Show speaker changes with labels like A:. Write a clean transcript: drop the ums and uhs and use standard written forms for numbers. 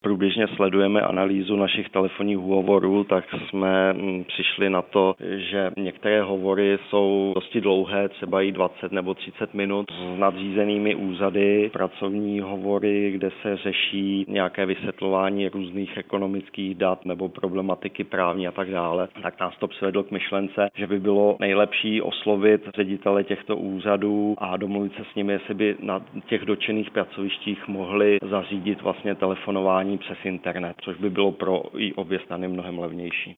A: průběžně sledujeme analýzu našich telefonních hovorů, tak jsme přišli na to, že některé hovory jsou dosti dlouhé, třeba i 20 nebo 30 minut s nadřízenými úřady, pracovní hovory, kde se řeší nějaké vysvětlování různých ekonomických dat nebo problematiky právní a tak dále. Tak nás to přivedlo k myšlence, že by bylo nejlepší oslovit ředitele těchto úřadů a domluvit se s nimi, jestli by na těch dotčených pracovištích mohli zařídit vlastně telefonování přes internet, což by bylo pro i obě strany mnohem levnější.